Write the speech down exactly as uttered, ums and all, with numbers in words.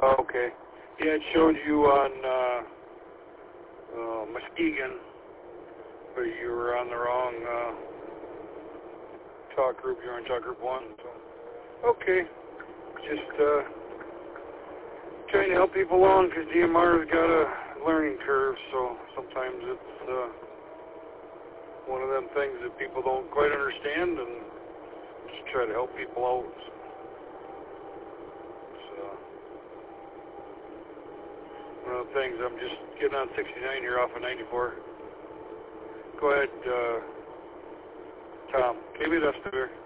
Okay. Yeah, it showed you on uh, uh, Muskegon, but you were on the wrong uh, talk group. You're on talk group one. So. Okay. Just uh, trying to help people along because D M R's got a learning curve, so sometimes it's uh, one of them things that people don't quite understand, and just try to help people out. One of the things, I'm just getting on sixty-nine here off of ninety-four. Go ahead, uh, Tom. K B, that's there.